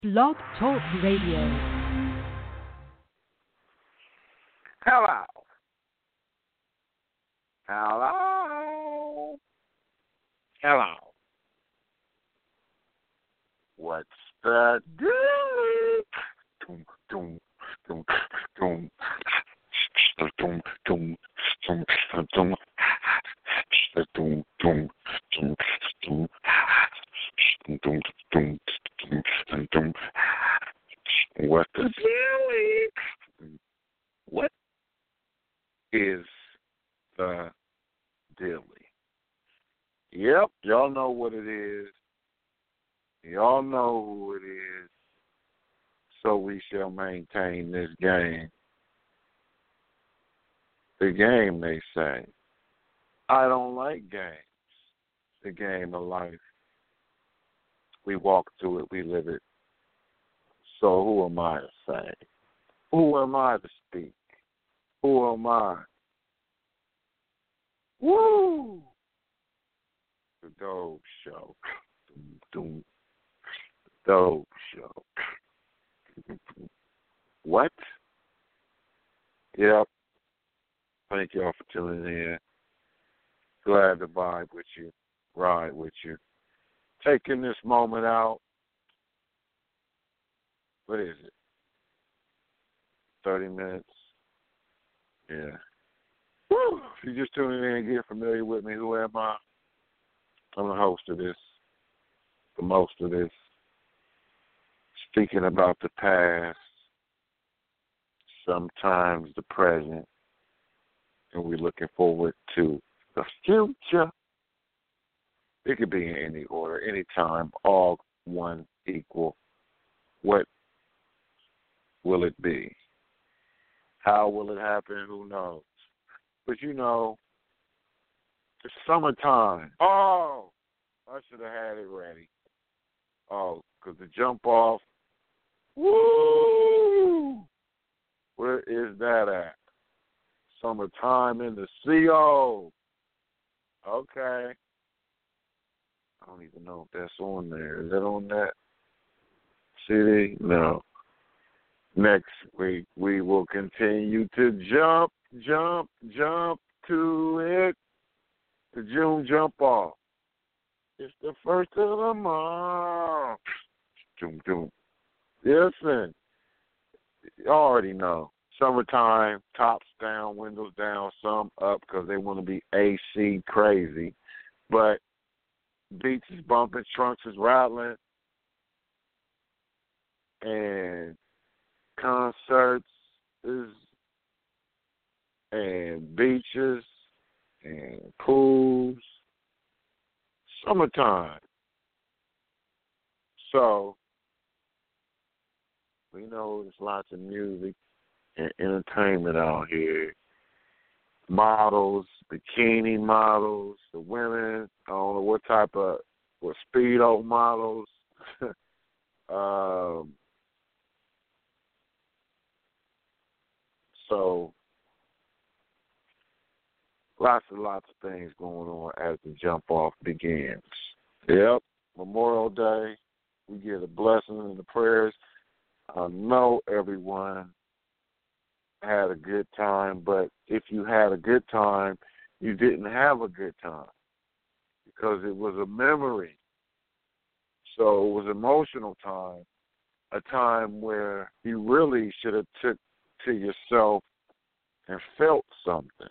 Blog Talk Radio. Hello. Hello. Hello. What's the deal? Doom, doom, doom, doom, doom, doom, doom, doom, doom, doom, doom, doom, doom, doom, doom. What the deal? What is the dilly? Yep, y'all know what it is. Y'all know who it is. So we shall maintain this game. The game, they say. I don't like games. The game of life. We walk through it, we live it. So who am I to say? Who am I to speak? Who am I? Woo! The Dope Show. Doom. The Dope Show. What? Yep. Thank y'all for tuning in. Glad to vibe with you, ride with you. Taking this moment out. What is it? 30 minutes? Yeah. Woo. If you're just tuning in and get familiar with me, who am I? I'm the host of this, the most of this. Speaking about the past, sometimes the present, and we're looking forward to the future. It could be in any order, any time, all one equal. What will it be? How will it happen? Who knows? But you know, it's summertime. Oh, I should have had it ready. Oh, because the jump off, woo! Where is that at? Summertime in the CO. Okay. I don't even know if that's on there. Is that on that CD? No. Next week, we will continue to jump to it. The June jump off. It's the first of the month. Doom, doom. Listen, you already know. Summertime, tops down, windows down, some up because they want to be AC crazy. But beats is bumping, trunks is rattling, and concerts is, and beaches, and pools. Summertime. So, we know there's lots of music and entertainment out here. Models, bikini models, the women, I don't know what type of, Speedo models. So, lots of things going on as the jump off begins. Yep, Memorial Day, we get a blessing and the prayers. I know everyone had a good time, but if you had a good time, you didn't have a good time because it was a memory. So it was an emotional time, a time where you really should have took to yourself and felt something.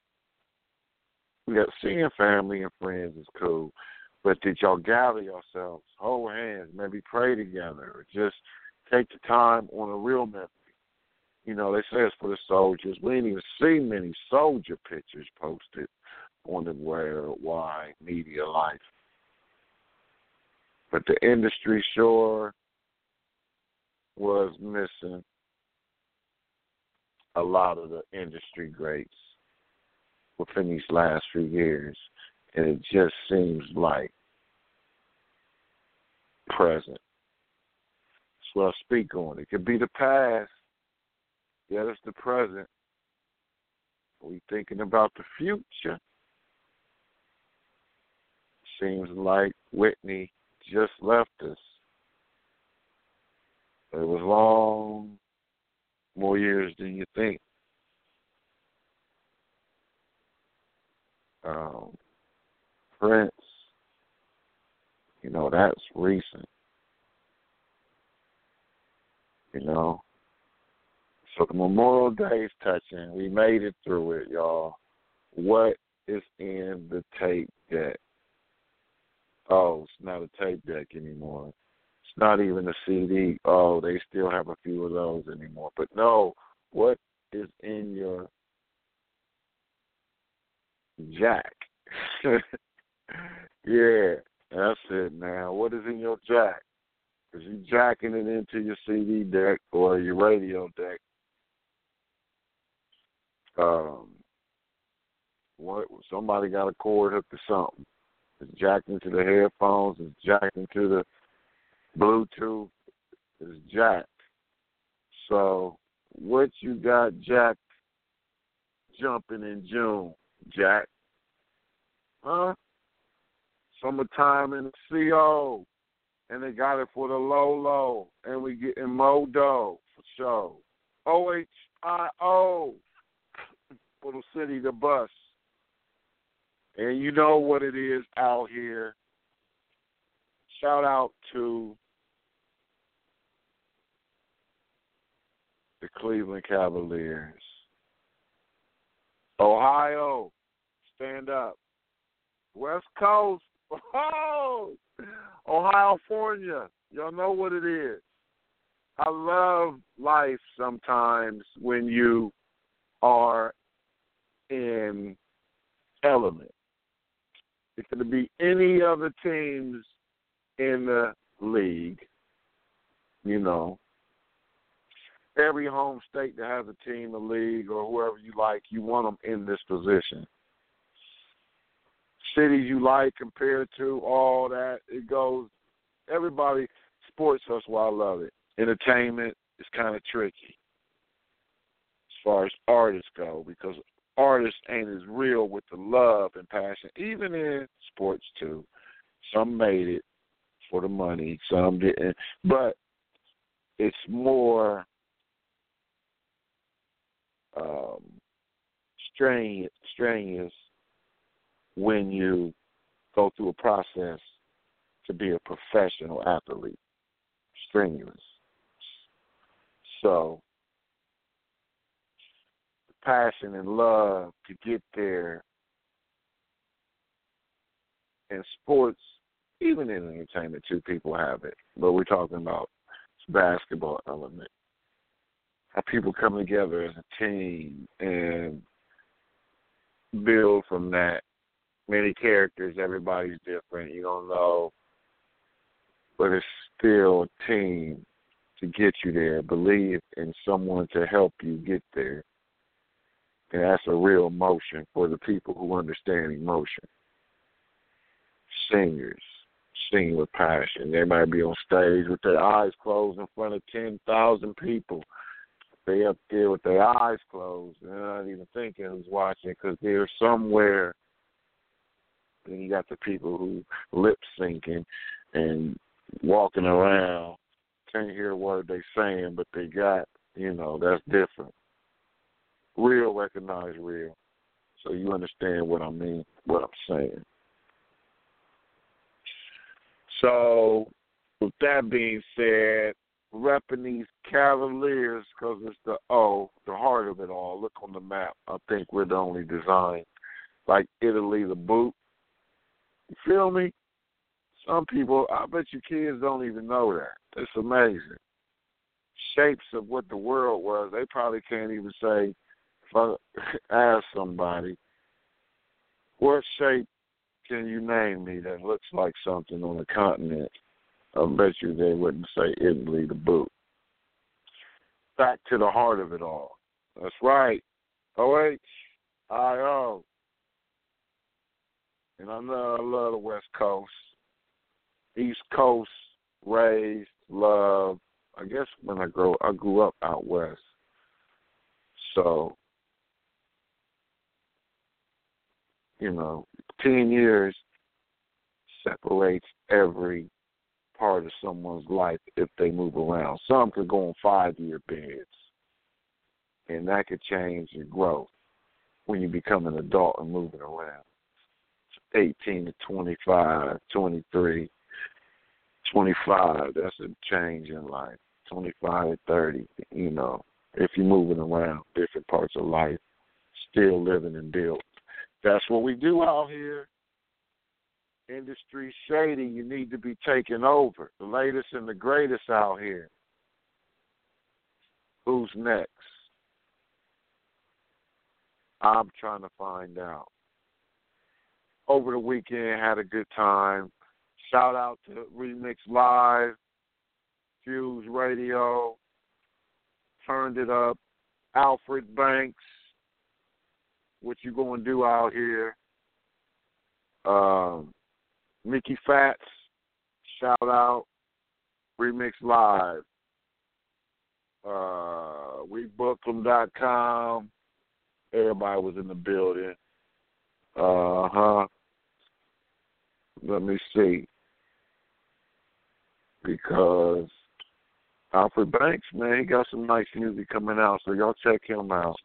We got seeing family and friends is cool, but did y'all gather yourselves, hold hands, maybe pray together, or just take the time on a real memory? You know, they say it's for the soldiers. We didn't even see many soldier pictures posted on the worldwide media life. But the industry sure was missing a lot of the industry greats within these last few years. And it just seems like present. So I'll speak on it. It could be the past. Yeah, it's the present. We thinking about the future. Seems like Whitney just left us. It was long, more years than you think. Prince, that's recent, you know. So the Memorial Day is touching. We made it through it, y'all. What is in the tape deck? Oh, it's not a tape deck anymore. It's not even a CD. Oh, they still have a few of those anymore. But no, what is in your jack? Yeah, that's it now. What is in your jack? Because you jacking it into your CD deck or your radio deck. What? Somebody got a cord hooked to something. It's jacked into the headphones. It's jacked into the Bluetooth. It's jacked. So what you got jacked jumping in June, Jack? Huh? Summertime in the CO. And they got it for the low, and we getting Modo for sure. OHIO for the city to bus. And you know what it is out here. Shout out to the Cleveland Cavaliers. Ohio, stand up. West Coast, oh, Ohio, California, y'all know what it is. I love life sometimes when you are in element. It could be any other teams in the league, Every home state that has a team, a league, or whoever you like, you want them in this position. Cities you like compared to all that, it goes, everybody, sports, that's why I love it. Entertainment is kind of tricky as far as artists go because artists ain't as real with the love and passion, even in sports too. Some made it for the money, some didn't. But it's more strenuous when you go through a process to be a professional athlete. Strenuous. So, the passion and love to get there in sports, even in entertainment too, people have it. But we're talking about basketball element. How people come together as a team and build from that. Many characters, everybody's different, you don't know. But it's still a team to get you there. Believe in someone to help you get there. And that's a real emotion for the people who understand emotion. Singers, sing with passion. They might be on stage with their eyes closed in front of 10,000 people. They up there with their eyes closed. They're not even thinking who's watching because they're somewhere. Then you got the people who lip syncing and walking around, can't hear a word they saying, but they got, that's different. Real recognize real. So you understand what I mean, what I'm saying. So with that being said, repping these Cavaliers because it's the heart of it all. Look on the map. I think we're the only design like Italy, the boot. You feel me? Some people, I bet you kids don't even know that. It's amazing. Shapes of what the world was, they probably can't even say, if I ask somebody, what shape can you name me that looks like something on the continent? I bet you they wouldn't say Italy, the boot. Back to the heart of it all. That's right. OHIO. And I love the West Coast. East Coast, raised, loved. I guess when I grew up out west. So, 10 years separates every part of someone's life if they move around. Some could go on 5-year beds, and that could change your growth when you become an adult and moving around. 18 to 25, 23, 25, that's a change in life. 25 to 30, you know, if you're moving around different parts of life, still living and building. That's what we do out here. Industry shady, you need to be taking over. The latest and the greatest out here. Who's next? I'm trying to find out. Over the weekend, had a good time. Shout out to Remix Live, Fuse Radio, Turned It Up, Alfred Banks, what you gonna do out here? Mickey Fats, shout out, Remix Live, WeBookThem.com, everybody was in the building. Let me see. Because Alfred Banks, man, he got some nice music coming out, so y'all check him out.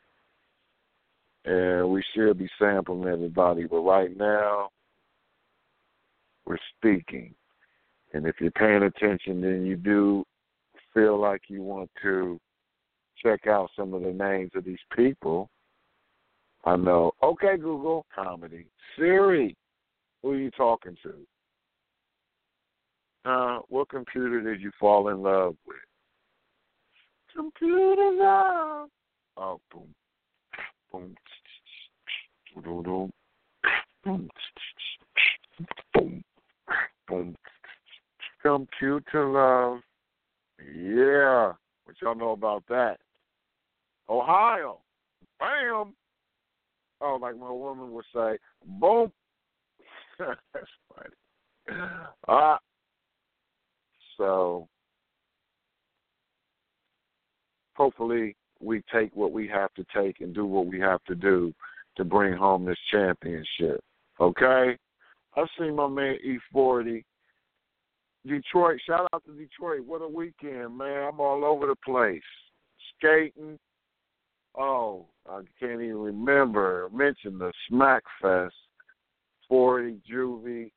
And we should be sampling everybody, but right now, we're speaking. And if you're paying attention, then you do feel like you want to check out some of the names of these people. I know. Okay, Google, comedy. Siri, who are you talking to? What computer did you fall in love with? Computer love. Oh, boom, boom, boom, boom, boom, boom, boom. Computer love. Yeah. What y'all know about that? Ohio. Bam. Oh, like my woman would say, boom. That's funny. So hopefully we take what we have to take and do what we have to do to bring home this championship. Okay? I've seen my man E40. Detroit, shout out to Detroit. What a weekend, man. I'm all over the place. Skating. Oh, I can't even remember. Mention the Smack Fest. 40, Juvie.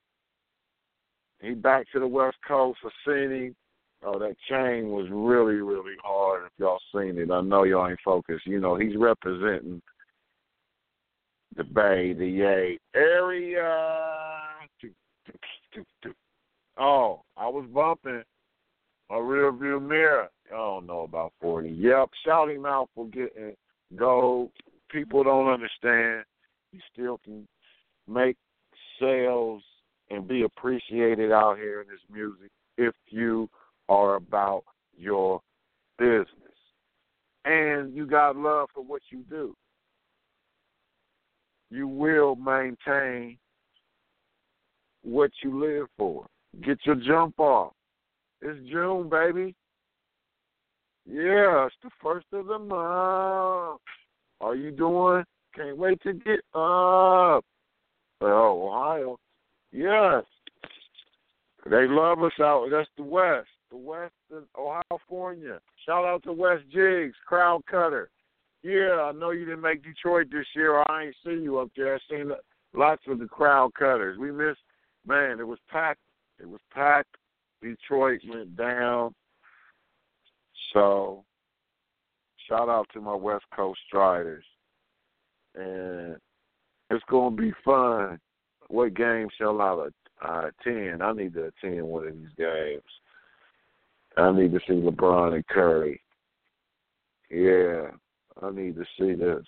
He back to the West Coast. I seen him. Oh, that chain was really, really hard. If y'all seen it, I know y'all ain't focused. You know, he's representing the Bay, the Yay area. Oh, I was bumping a rear view mirror. I don't know about 40. Yep, shout him out for getting gold. People don't understand. You still can make sales and be appreciated out here in this music if you are about your business. And you got love for what you do. You will maintain what you live for. Get your jump off. It's June, baby. Yeah, it's the first of the month. How you doing? Can't wait to get up. Oh, Ohio. Yes. They love us out. That's the West. The West is Ohio, California. Shout out to West Jigs, Crowd Cutter. Yeah, I know you didn't make Detroit this year, or I ain't seen you up there. I seen lots of the Crowd Cutters. We missed, man, it was packed. It was packed. Detroit went down. So, shout out to my West Coast Striders. And it's going to be fun. What game shall I attend? I need to attend one of these games. I need to see LeBron and Curry. Yeah, I need to see this.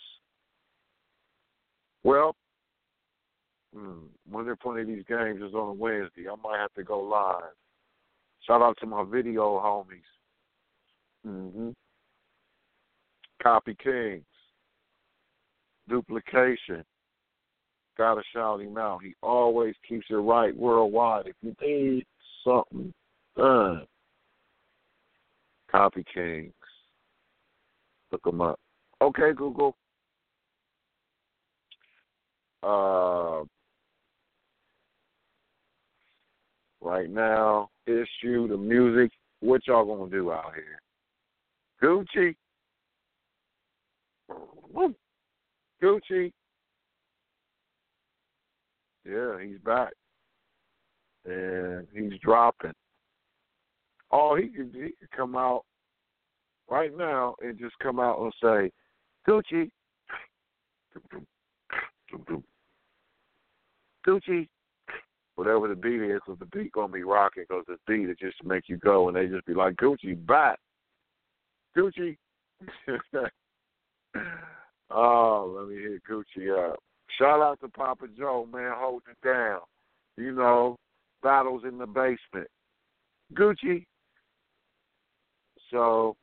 Well, when they're playing these games is on a Wednesday. I might have to go live. Shout out to my video homies. Copy Kings. Duplication. Gotta shout him out. He always keeps it right worldwide. If you need something done, Copy Kings. Look them up. Okay, Google. right now, Issue, the music, what y'all gonna do out here? Gucci? Woo. Gucci? Yeah, he's back. And he's dropping. Oh, he could come out right now and just come out and say, Gucci, Gucci, whatever the beat is, because the beat going to be rocking, because the beat is just to make you go, and they just be like, Gucci, back. Gucci. Oh, let me hit Gucci up. Shout out to Papa Joe, man, holding it down. You know, battles in the basement. Gucci. So,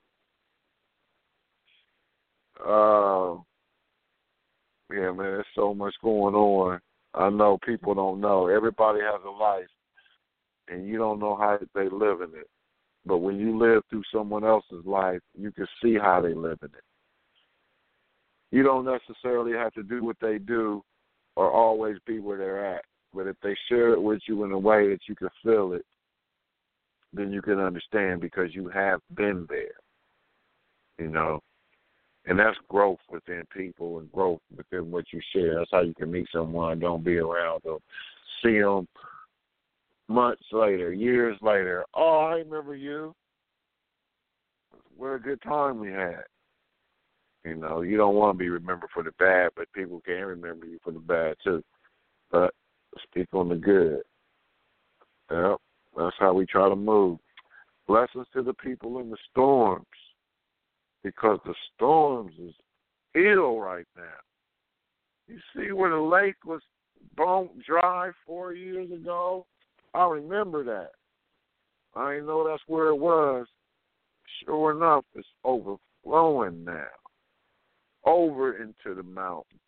yeah, man, there's so much going on. I know people don't know. Everybody has a life, and you don't know how they live in it. But when you live through someone else's life, you can see how they live in it. You don't necessarily have to do what they do or always be where they're at. But if they share it with you in a way that you can feel it, then you can understand because you have been there, you know. And that's growth within people and growth within what you share. That's how you can meet someone, don't be around them, see them months later, years later. Oh, I remember you. What a good time we had. You know, you don't want to be remembered for the bad, but people can remember you for the bad too. But speak on the good. Yep, that's how we try to move. Blessings to the people in the storms, because the storms is ill right now. You see where the lake was bone dry 4 years ago? I remember that. I didn't know that's where it was. Sure enough, it's overflowing now, over into the mountains.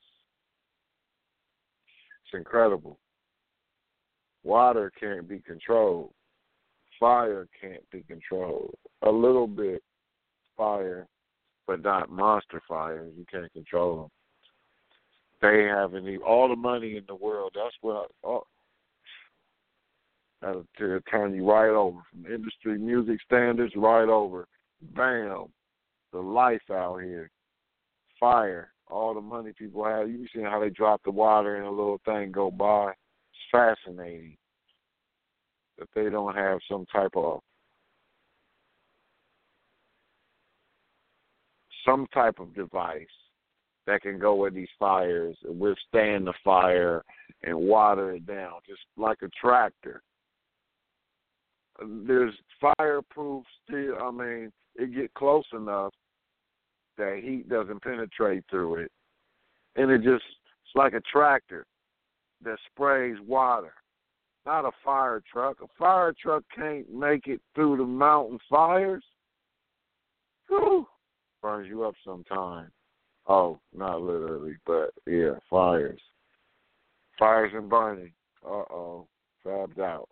It's incredible. Water can't be controlled. Fire can't be controlled. A little bit fire, but not monster fires. You can't control them. They haven't even, all the money in the world. That's what that'll turn you right over from industry music standards right over. Bam, the life out here. Fire, all the money people have. You see how they drop the water and a little thing go by. It's fascinating that they don't have some type of device that can go with these fires and withstand the fire and water it down, just like a tractor. There's fireproof steel. I mean, it get close enough that heat doesn't penetrate through it. And it's like a tractor that sprays water, not a fire truck. A fire truck can't make it through the mountain fires. Whew. Burns you up sometime. Oh, not literally, but yeah, fires. Fires and burning. Uh-oh, fabbed out.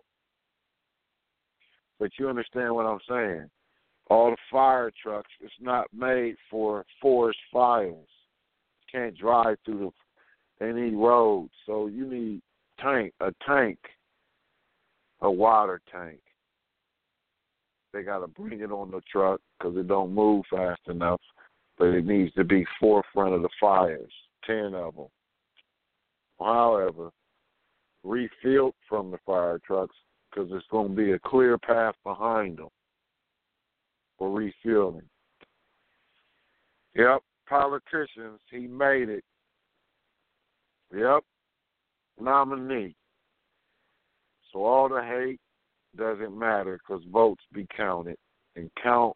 But you understand what I'm saying. All the fire trucks, it's not made for forest fires. You can't drive through they need roads. So you need a tank, a water tank. They got to bring it on the truck because it don't move fast enough. But it needs to be forefront of the fires, 10 of them. However, refilled from the fire trucks because it's going to be a clear path behind them for refueling. Yep, politicians, he made it. Yep, nominee. So all the hate doesn't matter because votes be counted and count.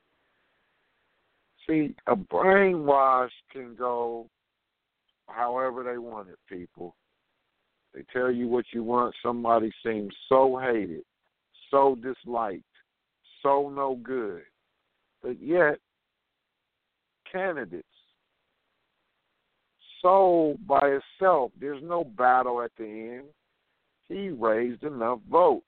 See, a brainwash can go however they want it, people. They tell you what you want. Somebody seems so hated, so disliked, so no good. But yet, candidates, so by itself, there's no battle at the end. He raised enough votes.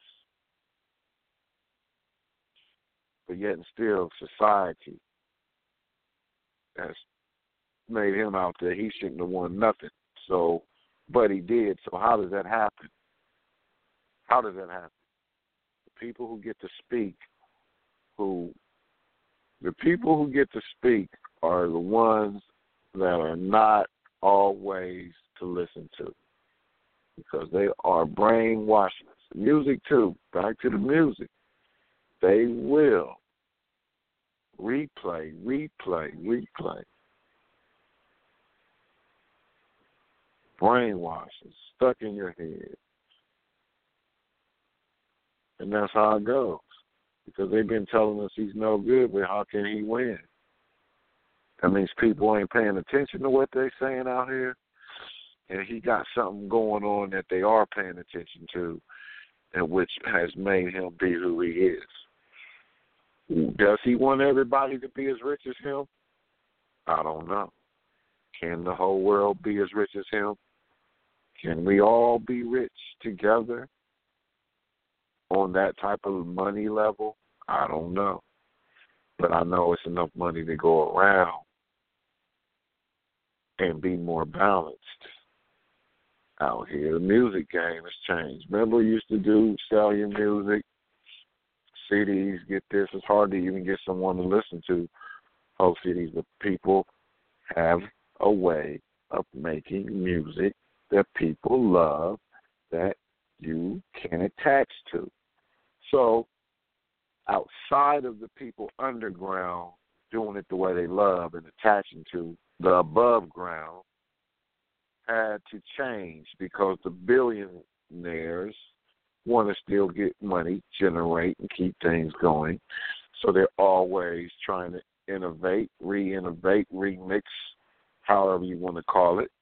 But yet and still, society has made him out there. He shouldn't have won nothing. So, but he did. So how does that happen? How does that happen? people who get to speak, the people who get to speak are the ones that are not always to listen to, because they are brainwashing us. Music too, back to the music. They will replay. Brainwashing, stuck in your head. And that's how it goes. Because they've been telling us he's no good, but how can he win? That means people ain't paying attention to what they're saying out here. And he got something going on that they are paying attention to, and which has made him be who he is. Does he want everybody to be as rich as him? I don't know. Can the whole world be as rich as him? Can we all be rich together on that type of money level? I don't know. But I know it's enough money to go around and be more balanced out here. The music game has changed. Remember, we used to sell your music, CDs, get this. It's hard to even get someone to listen to whole CDs, but people have a way of making music that people love, that you can attach to. So outside of the people underground doing it the way they love and attaching to, the above ground had to change because the billionaires want to still get money, generate, and keep things going. So they're always trying to innovate, re-innovate, remix, however you want to call it,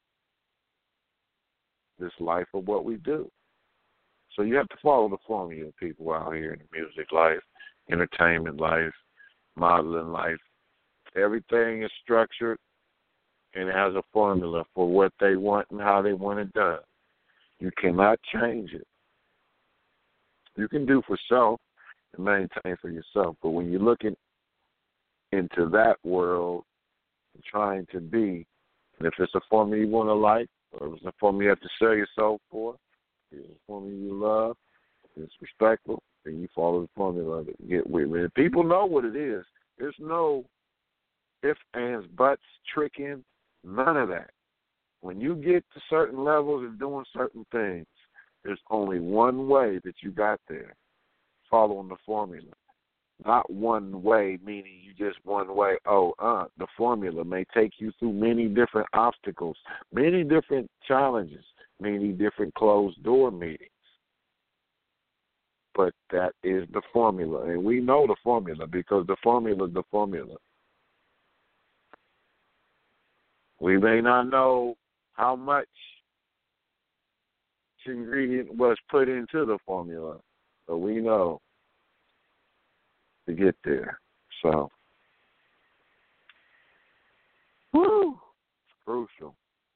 this life of what we do. So you have to follow the formula, people out here in the music life, entertainment life, modeling life. Everything is structured and it has a formula for what they want and how they want it done. You cannot change it. You can do for self and maintain for yourself, but when you're looking into that world and trying to be, and if it's a formula you want to like, or if it's a formula you have to sell yourself for, if it's a formula you love, if it's respectful, then you follow the formula and get with it. People know what it is. There's no ifs, ands, buts, tricking, none of that. When you get to certain levels and doing certain things, there's only one way that you got there, following the formula. Not one way, meaning you just one way. The formula may take you through many different obstacles, many different challenges, many different closed-door meetings. But that is the formula, and we know the formula because the formula is the formula. We may not know how much ingredient was put into the formula, but we know to get there. So, it's crucial.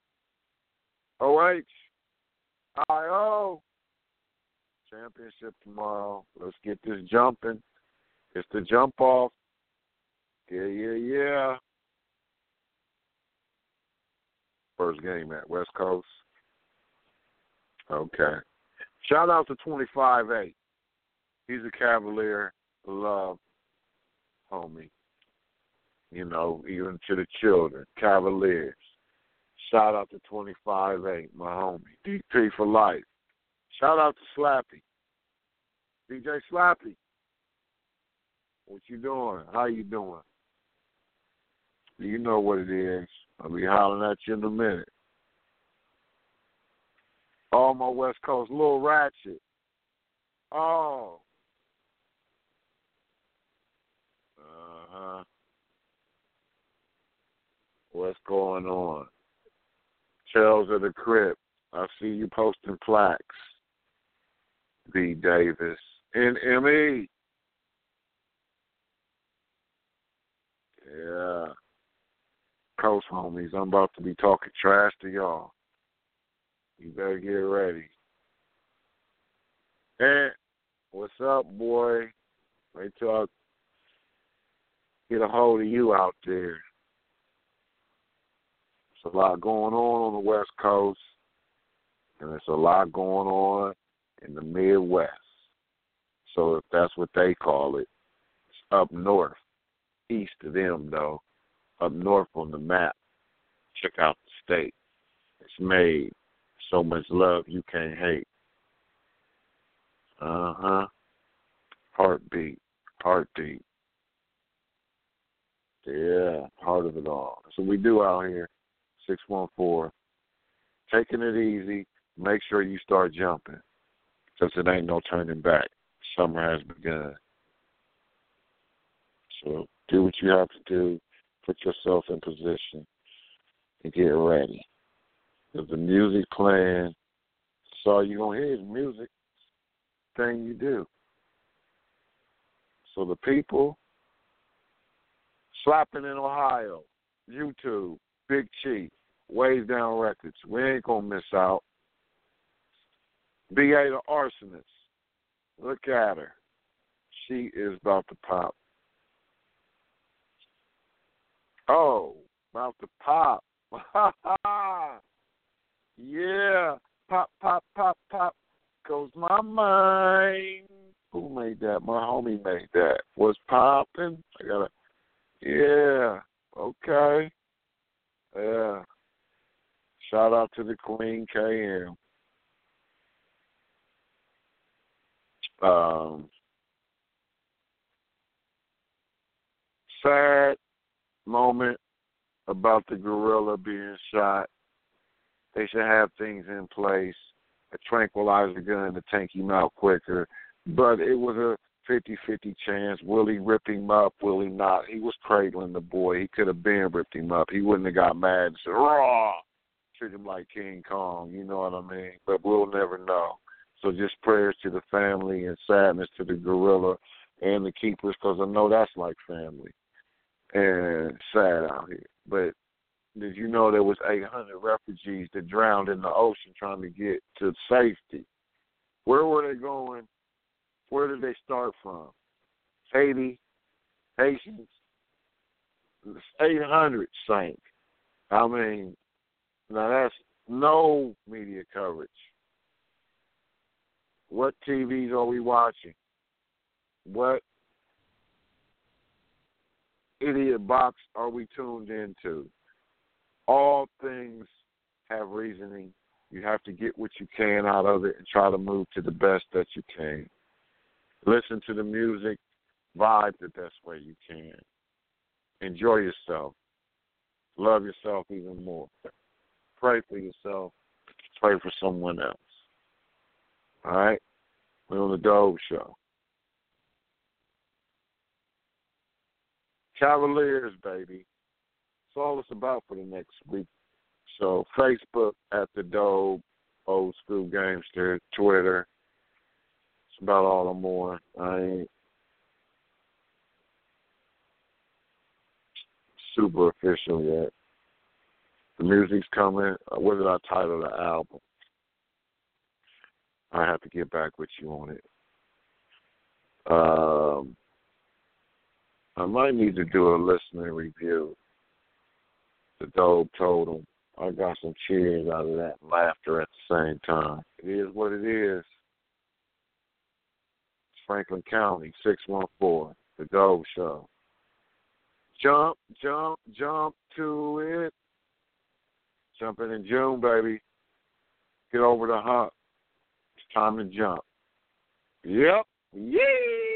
OHIO championship tomorrow. Let's get this jumping. It's the jump off. Yeah. First game at West Coast. Okay. Shout out to 25-8. He's a Cavalier. Love homie. You know, even to the children. Cavaliers. Shout out to 25-8, my homie. DP for life. Shout out to Slappy. DJ Slappy. What you doing? How you doing? You know what it is. I'll be hollering at you in a minute. All my West Coast, Lil Ratchet. Oh. What's going on? Tales of the Crypt. I see you posting plaques. B. Davis. NME. Yeah. Coast homies, I'm about to be talking trash to y'all. You better get ready. Hey, what's up, boy? Wait till I get a hold of you out there. There's a lot going on the West Coast, and there's a lot going on in the Midwest. So if that's what they call it, it's up north, east of them, though. Up north on the map. Check out the state. It's made so much love you can't hate. Heartbeat. Heartbeat. Yeah, part of it all. That's what we do out here. 614. Taking it easy. Make sure you start jumping. Because it ain't no turning back. Summer has begun. So do what you have to do. Put yourself in position and get ready. Because the music playing, that's all you're going to hear is music. Thing you do. So the people, Slapping in Ohio, YouTube, Big Chief, Ways Down Records. We ain't going to miss out. B.A. the Arsonist. Look at her. She is about to pop. Oh, about to pop. Yeah. Pop, pop, pop, pop. Goes my mind. Who made that? My homie made that. What's popping? Yeah. Okay. Yeah. Shout out to the Queen KM. Sad moment about the gorilla being shot. They should have things in place, a tranquilizer gun to take him out quicker. But it was a 50-50 chance. Will he rip him up? Will he not? He was cradling the boy. He could have been ripped him up. He wouldn't have got mad and said, raw, treat him like King Kong. You know what I mean? But we'll never know. So just prayers to the family and sadness to the gorilla and the keepers, because I know that's like family. And sad out here. But did you know there was 800 refugees that drowned in the ocean trying to get to safety? Where were they going? Where did they start from? Haiti, Haitians. 800 sank. I mean, now that's no media coverage. What TVs are we watching? What idiot box are we tuned into? All things have reasoning. You have to get what you can out of it and try to move to the best that you can. Listen to the music, vibe the best way you can. Enjoy yourself. Love yourself even more. Pray for yourself. Pray for someone else. All right? We're on the Dove Show. Cavaliers, baby. That's all it's about for the next week. So Facebook at the Dove, Old School Gamester, Twitter. It's about all I'm on. I ain't super official yet. The music's coming. What did I title the album? I have to get back with you on it. I might need to do a listening review. The Dove told him. I got some cheers out of that, laughter at the same time. It is what it is. It's Franklin County, 614, The Dove Show. Jump, jump, jump to it. Jumping in June, baby. Get over the hump. It's time to jump. Yep. Yee!